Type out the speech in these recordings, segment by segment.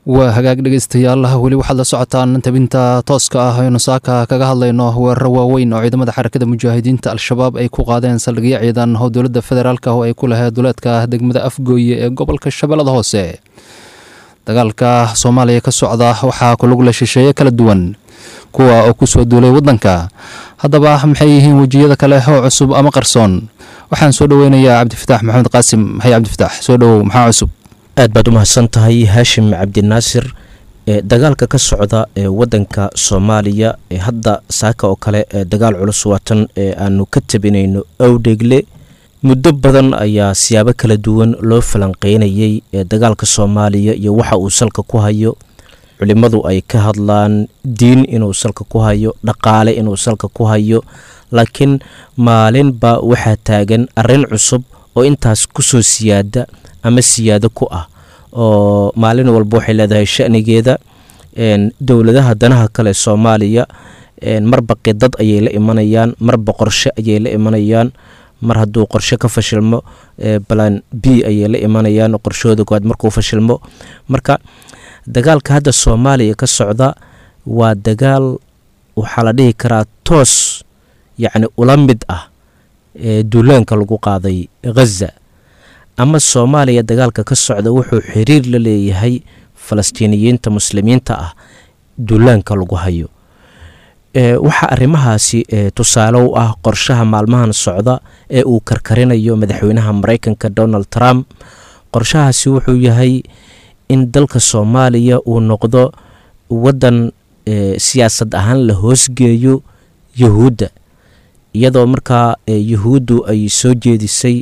waa hagaag dhegeystayaal weli waxaad la socotaan tabinta tooska ah aynu saaka kaga hadlayno weeraro waaweyn oo ciidamada xarakada mujaahidiinta al-shabaab ay ku qaadeen saldhigyo ciidan oo dowladda federaalk oo ay ku lahayd duleedka degmada Afgooye ee gobolka Shabeellada Hoose. dagaalka Soomaaliya ka socda waxaa ku lug la shisheeye kala duwan kuwa oo ku soo duulay wadanka. haddaba maxay yihiin wajiyada kale oo cusub ama qarsoon? waxaan soo dhaweynayaa Cabdifataax Maxamed Qaasim. hay Cabdifataax, soo dhawow, maxaa cusub? aad baad u mahadsan tahay Haashim Cabdinaasir. dagaalka ka socda ee wadanka Soomaaliya ee hadda saaka oo kale dagaal culus watan aanu ka tabinayno awdheegle muddo badan ayaa siyaabo kala duwan loo falanqeynayay dagaalka Soomaaliya iyo waxa uu salka ku hayo. culimadu ay ka hadlaan diin inuu salka ku hayo, dhaqaale inuu salka ku hayo, laakiin maalinba waxaa taagan arrin cusub oo intaas ku soo siyaada ama siyaado ku ah oo maalin walba waxay leedahay shanigeeda. dowladaha danaha kale Soomaaliya marba qidad ayay la imanayaan, marba qorshe ayay la imanayaan. mar hadduu qorshe ka fashilmo plan B ayay la imanayaan, qorshooda koowaad markuu fashilmo. marka dagaalka hadda Soomaaliya ka socda waa dagaal waxaa la dhihi karaa toos yacni ula mid ah duulaanka lagu qaaday Gaza. ama Soomaaliya dagaalka ka socda wuxuu xiriir la leeyahay Falastiiniyiinta muslimiinta ah duulaanka lagu hayo. waxa arrimahaasi tusaale u ah qorshaha maalmahan socda ee uu karkarinayo madaxweynaha Mareykanka Donald Trump. qorshahaasi wuxuu yahay in dalka Soomaaliya uu noqdo wadan siyaasad ahaan la hoosgeeyo Yahuudda, iyadoo markaa Yahuuddu ay soo jeedisay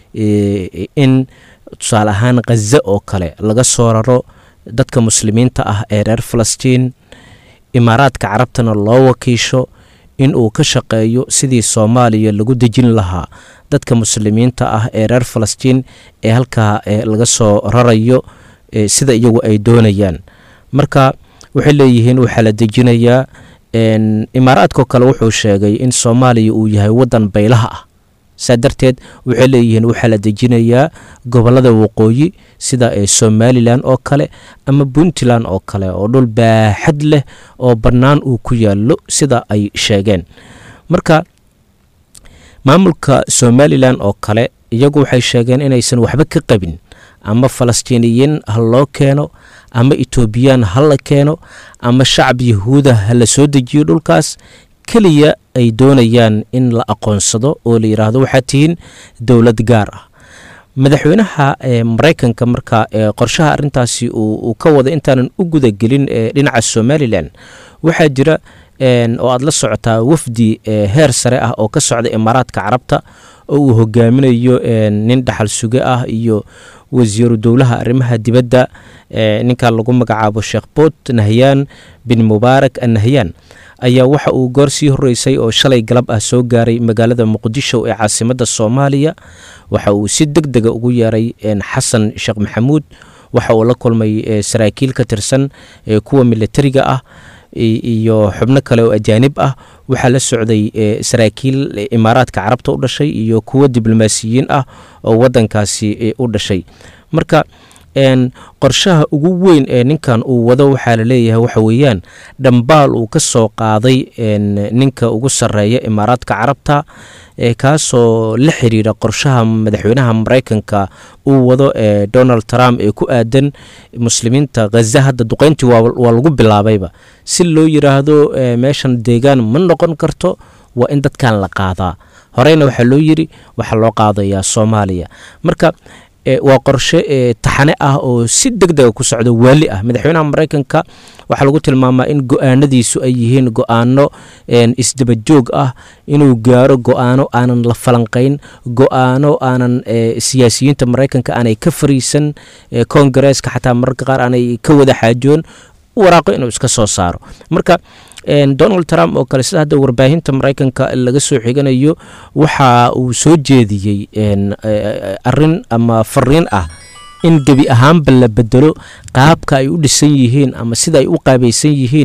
in tusaale ahaan Gaza oo kale laga soo raro dadka muslimiinta ah ee reer Falastiin. imaaraadka carabtana loo wakiisho in uu ka shaqeeyo sidii Soomaaliya lagu dejin lahaa dadka muslimiinta ah ee reer Falastiin ee halkaa laga soo rarayo sida iyagu ay doonayaan. marka waxay leeyihiin waxaa la dejinayaa imaaraadka kale wuxuu sheegay in Soomaaliya uu yahay wadan baylaha ah. saadarteed waxay leeyihiin waxaa la dejinayaa gobolada waqooyi sida Somaliland oo kale ama Puntland oo kale oo dhul baaxad leh oo bannaan uu ku yaalo sida ay sheegeen. marka maamulka Somaliland oo kale iyagu waxay sheegeen inaysan waxba ka qabin ama Falastiiniyiin ha loo keeno ama Etoobiyaan ha la keeno ama shacab Yahuuda ha la soo dejiyo dhulkaas, kaliya ay doonayaan in la aqoonsado oo la yiraahdo waxaa tihiin dowlad gaar ah. madaxweynaha Mareykanka marka qorshaha arintaasi uu ka wada intaanan u guda gelin dhinaca Somaliland waxaa jira oo aad la socotaa wafdi heer sare ah oo ka socda imaaraadka carabta oo uu hogaaminayo nin dhaxal suge ah iyo wasiiru dowlaha arrimaha dibadda ninka lagu magacaabo Sheekh Bout Nahyan bin Mubarak An-Nahyan ayaa waxa uu goor sii horeysay oo shalay galab ah soo gaaray magaalada Muqdisho ee caasimadda Soomaaliya. waxa uu si degdeg ah ugu yeeray Xasan Sheekh Maxamuud. waxa uu la kulmay saraakiil ka tirsan kuwa militariga ah iyo xubno kale oo ajaanib ah. waxaa la socday saraakiil imaaraadka carabta u dhashay iyo kuwa diblomaasiyiin ah oo wadankaasi u dhashay. marka qorshaha ugu weyn ee ninkan uu wado waxaa la leeyahay waxa weeyaan dhambaal uu ka soo qaaday ninka ugu sarreeya imaaraadka carabta kaasoo la xiriira qorshaha madaxweynaha Mareykanka uu wado Donald Trump ee ku aadan muslimiinta Gaza. hadda duqeyntii waa lagu bilaabayba si loo yiraahdo meeshan deegaan ma noqon karto, waa in dadkan la qaadaa. horeyna waxaa loo yiri waxa loo qaadayaa Soomaaliya. marka waa qorshe taxane ah oo si degdeg ah ku socdo wali ah. madaxweynaha Mareykanka waxa lagu tilmaamaa in go'aanadiisu ay yihiin go'aano isdaba joog ah, inuu gaaro go'aano aanan la falanqeyn, go'aano aanan siyaasiyiinta Mareykanka aanay ka fariisan, Congress-ka xataa mararka qaar aanay ka wada xaajoon, waraaqo inuu iska soo saaro. marka Donald Trump oo kale sida hadda warbaahinta Mareykanka laga soo xiganayo waxa uu soo jeediyay arrin ama fariin ah in gebi ahaanba la bedelo qaabka ay u dhisan yihiin ama sida ay u qaabaysan yihiin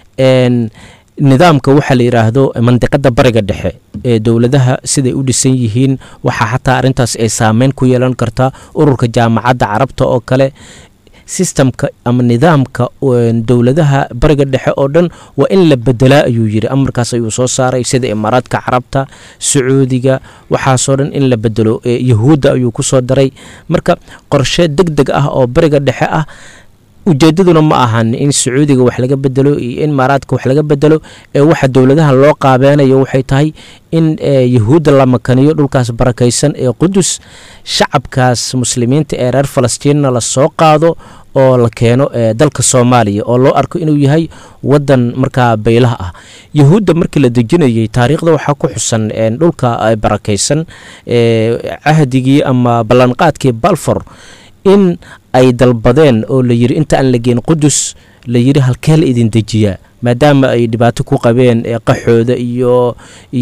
nidaamka waxa la yiraahdo mandiqada bariga dhexe ee dowladaha siday u dhisan yihiin. waxa xataa arintaas ay saameyn ku yeelan kartaa ururka jaamacadda carabta oo kale sistamka ama nidaamka dowladaha bariga dhexe oo dhan waa in la bedelaa ayuu yidhi. amarkaas ayuu soo saaray, sida imaaraadka carabta, sacuudiga, waxaasoo dhan in la bedelo. yahuudda ayuu ku soo daray. marka qorshe deg deg ah oo bariga dhexe ah. ujeedaduna ma ahan in sacuudiga wax laga bedelo iyo in imaaraadka wax laga bedelo, waxa dowladaha loo qaabeynayo waxay tahay in yahuudda la makaniyo dhulkaas barakaysan ee qudus, shacabkaas muslimiinta ee reer falastiinna la soo qaado oo la keeno dalka soomaaliya oo loo arko inuu yahay wadan markaa baylaha ah. yahuudda markii la dejinayay taariikhda waxaa ku xusan dhulka barakaysan cahdigii ama ballanqaadkii balfour in ay dalbadeen oo la yidhi inta aan la geen qudus la yidhi halkee la idin dejiyaa, maadaama ay dhibaato ku qabeen qaxooda iyo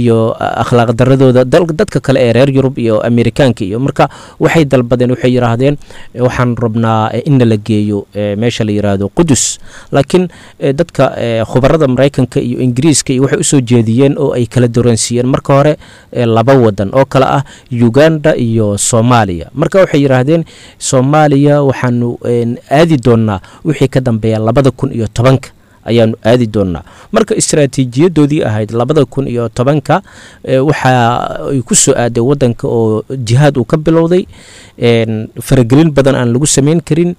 akhlaaq daradooda dadka kale ee reer yurub iyo amerikaanka iyo. marka waxay dalbadeen, waxay yidhaahdeen waxaan rabnaa in la geeyo meesha la yidhaahdo qudus. laakiin dadka khubarada maraykanka iyo ingiriiska iyo waxay usoo jeediyeen oo ay kala doransiiyeen marka hore laba wadan oo kale ah uganda iyo soomaaliya. marka waxay yidhaahdeen soomaaliya waxaanu aadi doonaa wixii ka dambeeya 2010 ayaanu aadi doonaa. marka istaraatiijiyadoodii ahayd 2010 waxa ay ku soo aaday wadanka oo jihaad uu ka bilowday, faragelin badan aan lagu samayn karin,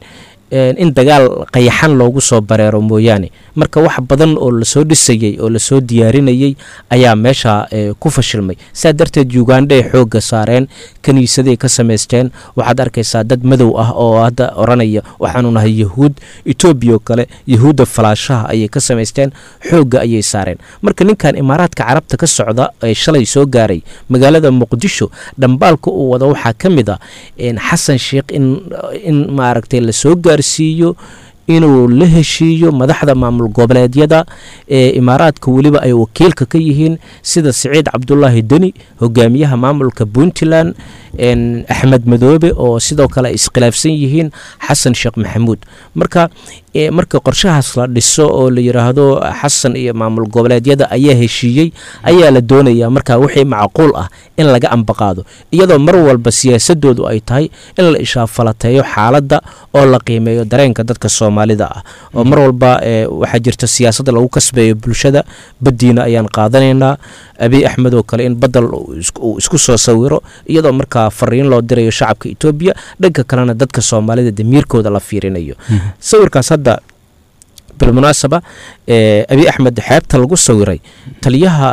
in dagaal qayaxan loogu soo bareero mooyaane. marka wax badan oo lasoo dhisayey oo lasoo diyaarinayey ayaa meesha ku fashilmay. saa darteed uganda ay xoogga saareen, kaniisaday ka samaysteen. waxaad arkaysaa dad madow ah oo hadda oranaya waxaanu nahay yahuud. etoobiya oo kale yahuudda falaashaha ayay ka samaysteen, xoogga ayay saareen. marka ninkan imaaraadka carabta ka socda ee shalay soo gaaray magaalada muqdisho, dhambaalka uu wada waxaa ka mid ah xasan sheekh in maaragtay lasoo gaarsiiyo inuu la heshiiyo madaxda maamul goboleedyada ee imaaraadka weliba ay wakiilka ka yihiin, sida Siciid Cabdullaahi Deni hogaamiyaha maamulka Puntland, Axmed Madoobe oo sidoo kale iskhilaafsan yihiin Xasan Sheekh Maxamuud. marka qorshahaas la dhiso oo la yiraahdo xasan iyo maamul goboleedyada ayaa heshiiyey ayaa la doonayaa marka wixii macquul ah in laga ambaqaado, iyadoo mar walba siyaasadoodu ay tahay in la ishaafalateeyo xaaladda oo la qiimeeyo dareenka dadka Soomaalida ah. oo mar walba waxa jirta siyaasadda lagu kasbeeyo bulshada. badiina ayaan qaadanaynaa Abiy Ahmed oo kale in badal isku soo sawiro, iyadoo marka fariin loo dirayo shacabka Itoobiya, dhanka kalena dadka Soomaalida damiirkooda la fiirinayo. sawirkaas hadda بالمناسبة أبي أحمد حيبت lagu sawiray taliyaha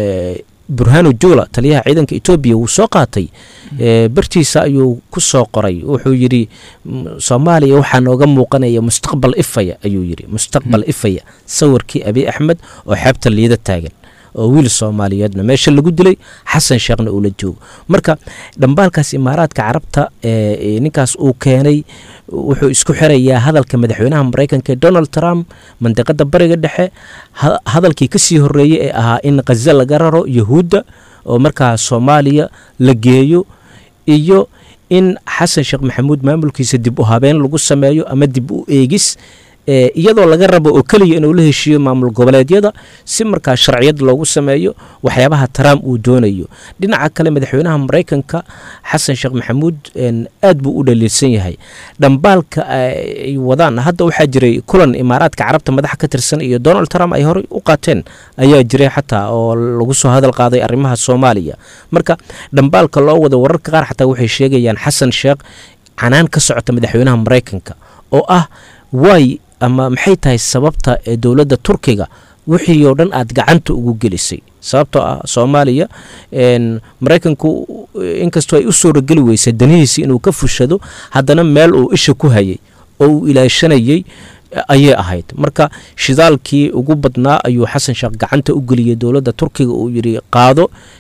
burhanu jula taliyaha ciidanka Itoobiya uu soo qaatay bartiisa ayuu ku soo qoray. wuxuu yiri Soomaaliya waxa nooga muuqanaya mustaqbal ifaya ayuu yiri mustaqbal ifaya. sawirkii Abiy Ahmed oo xeebta liida taagan oo wiil Soomaaliyeedna meesha lagu dilay, Xasan Sheekhna uu la joogo. marka dhambaalkaas imaaraadka carabta ninkaas uu keenay wuxuu isku xirayaa hadalka madaxweynaha Mareykanka Donald Trump mandiqada bariga dhexe, hadalkii ka sii horeeyay ee ahaa in Gaza laga raro yahuudda oo markaa Soomaaliya la geeyo, iyo in Xasan Sheekh Maxamuud maamulkiisa dib u habeen lagu sameeyo ama dib u eegis, iyadoo laga rabo oo kaliya inuu la heshiiyo maamul goboleedyada si markaa sharciyad loogu sameeyo waxyaabaha Trump uu doonayo. dhinaca kale madaxweynaha Mareykanka Xasan Sheekh Maxamuud aad buu u dhaliilsan yahay dhambaalka ay wadaan. hadda waxaa jiray kulan imaaraadka carabta madax ka tirsan iyo Donald Trump ay hore u qaateen ayaa jiray xataa oo lagu soo hadal qaaday arrimaha Soomaaliya. marka dhambaalka loo wada wararka qaar xataa waxay sheegayaan Xasan Sheekh canaan ka socota madaxweynaha Mareykanka oo ah way ama maxay tahay sababta ee dawladda Turkiga wixii oo dhan aad gacanta ugu gelisay. sababtoo ah Soomaaliya Mareykanku inkastoo ay u soo rogeli weysay danihiisa inuu ka fushado, haddana meel uu isha ku hayay oo uu ilaashanayay ayay ahayd. marka shidaalkii ugu badnaa ayuu Xasan Sheekh gacanta u geliyay dawladda Turkiga, uu yiri qaado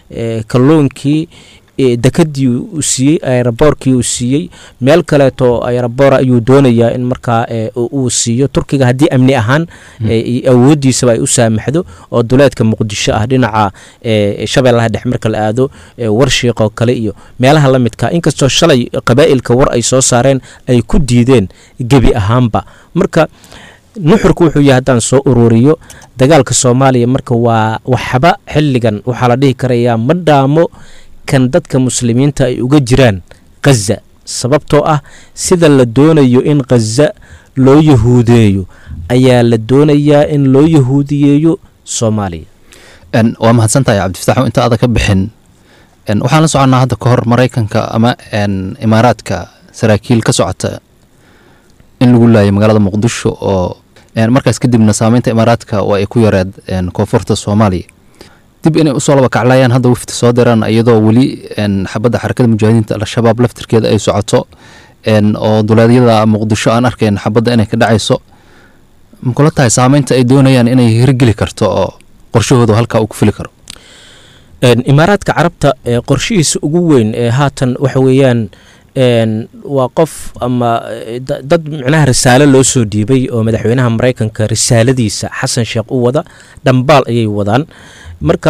kalluunkii dekadii uu siiyey, aeroboorkii uu siiyey, meel kaleeto aeroboor ayuu doonayaa in markaa uu siiyo Turkiga haddii amni ahaan awoodiisaba ay u saamaxdo, oo duleedka Muqdisho ah dhinaca shabeellaha dhexe marka la aado Warshiiq oo kale iyo meelaha la midka. inkastoo shalay qabaa'ilka war ay soo saareen ay ku diideen gebi ahaanba. marka nuxurku wuxuu yahay haddaan soo ururiyo dagaalka Soomaaliya marka waa waxba xilligan waxaa la dhihi karayaa ma dhaamo kan dadka muslimiinta ay uga jiraan Gaza, sababtoo ah sida la doonayo in Gaza loo yahuudeeyo ayaa la doonayaa in loo yahuudiyeeyo soomaaliya. waa mahadsantahay cabdifataax. inta aada ka bixin, waxaan la soconnaa hadda ka hor maraykanka ama imaaraadka saraakiil ka socota in lagu laayay magaalada muqdisho, oo markaas kadibna saameynta imaaraadka oo ay ku yareed koonfurta soomaaliya dib inay usoo laba kaclayaan hadda wafti soo diraan, iyadoo weli xabadda xarakada mujaahidiinta al-shabaab laftirkeeda ay socoto, oo duleedyada muqdisho aan arkayn xabadda inay ka dhacayso. makula tahay saameynta ay doonayaan inay hirgeli karto oo qorshahooda halkaa uu ku fili karo? imaaraadka carabta qorshihiisa ugu weyn ee haatan waxa weeyaan waa qof ama dad micnaha risaalo loo soo dhiibay oo madaxweynaha maraykanka risaaladiisa xasan sheekh u wada dhambaal ayay wadaan. marka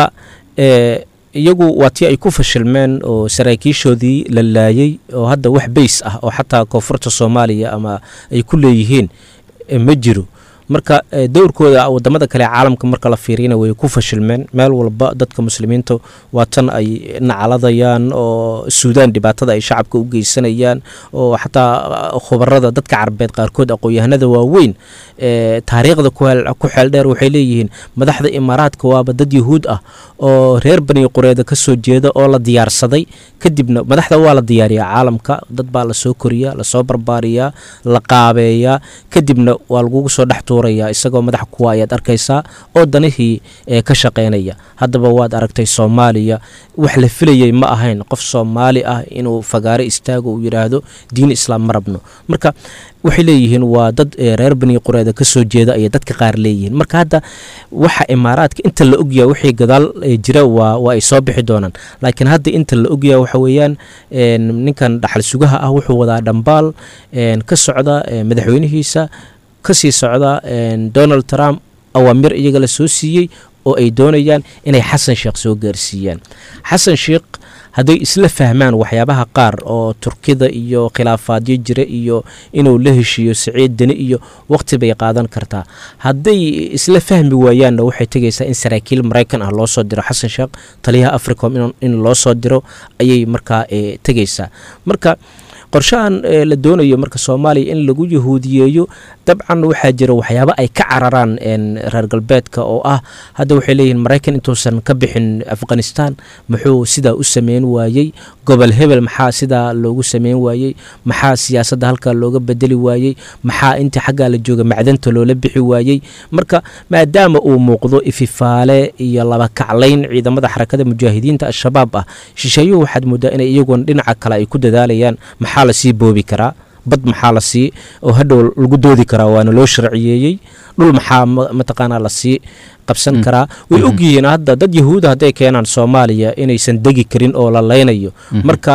iyagu waa tii ay ku fashilmeen oo saraakiishoodii la laayay, oo hadda wax bays ah oo xataa koonfurta soomaaliya ama ay ku leeyihiin ma jiro. marka dowrkooda wadamada kale caalamka marka la fiiriyana way ku fashilmeen. meel walba dadka muslimiinta waa tan ay nacaladayaan, oo suudaan dhibaatada ay shacabka u geysanayaan, oo xataa khubarada dadka carabeed qaarkood aqoon-yahanada waaweyn taariikhda ku xeel dheer waxay leeyihiin madaxda imaaraadka waaba dad yahuud ah oo reer bani qureeda ka soo jeeda oo la diyaarsaday. kadibna madaxda waa la diyaariyaa caalamka, dad baa lasoo koriyaa, lasoo barbaariyaa, la qaabeeyaa, kadibna waa lagugu soo dhex isagoo madax kuwa ayaad arkaysaa oo danihii ka shaqaynaya. haddaba waad aragtay soomaaliya, wax la filayay ma ahayn qof soomaali ah inuu fagaaro istaago uu yidhaahdo diin islaam ma rabno. marka waxay leeyihiin waa dad reer bani qureeda ka soo jeeda ayay dadka qaar leeyihiin. marka hadda waxa imaaraadka inta la ogyaha wixii gadaal jira waa ay soo bixi doonaan, laakiin hadda inta la ogyaha waxa weeyaan ninkan dhaxal sugaha ah wuxuu wadaa dhambaal ka socda madaxweynihiisa, kasii socda Donald Trump, awaamir iyaga la soo siiyey oo ay doonayaan inay xasan sheekh soo gaarsiiyaan. xasan sheekh hadday isla fahmaan waxyaabaha qaar oo turkida iyo khilaafaadyo jira iyo inuu la heshiiyo Siciid Deni iyo waqti bay qaadan kartaa. hadday isla fahmi waayaanna waxay tegaysaa in saraakiil Maraykan ah loo soo diro xasan sheekh, taliyaha Africom in loo soo diro ayay markaa tegaysaa. marka qorshahan la doonayo marka Soomaaliya in lagu yahuudiyeeyo dabcan waxaa jira waxyaabo ay ka cararaan reer galbeedka oo ah hadda waxay leeyihiin Maraykan intuusan ka bixin Afghanistan muxuu sidaa u sameyn waayay, gobol hebel maxaa sidaa loogu sameyn waayay, maxaa siyaasadda halkaa looga bedeli waayay, maxaa intii xaggaa la jooga macdanta loola bixi waayay. marka maadaama uu muuqdo ififaale iyo laba kaclayn ciidamada xarakada mujaahidiinta al-shabaab ah, shisheeyuhu waxaad moodaa inay iyagoon dhinaca kale ay ku dadaalayaan maxaa la sii boobi karaa, bad maxaa la sii oo hadhow lagu doodi karaa waana loo sharciyeeyey, dhul maxaa mataqaanaa la sii qabsan karaa. way ogyihiin hadda dad yahuuda hadday keenaan Soomaaliya inaysan degi karin oo la leynayo. marka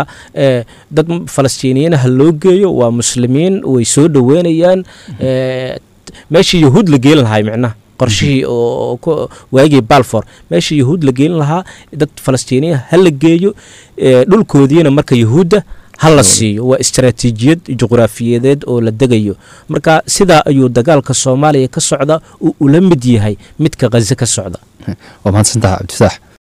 dad falastiiniyiinaha loo geeyo waa muslimiin, way soo dhoweynayaan. meeshii yahuud la geelin lahay micnaha qorshihii oo waagii Balfour meeshii yahuud la geelin lahaa dad falastiiniya ha la geeyo, dhulkoodiina marka yahuudda hala siiyo. waa istaraatiijiyad juqraafiyadeed oo la degayo. marka sidaa ayuu dagaalka Soomaaliya ka socda uu la mid yahay midka Gaza ka socda. waa mahadsantahay cabdifataax.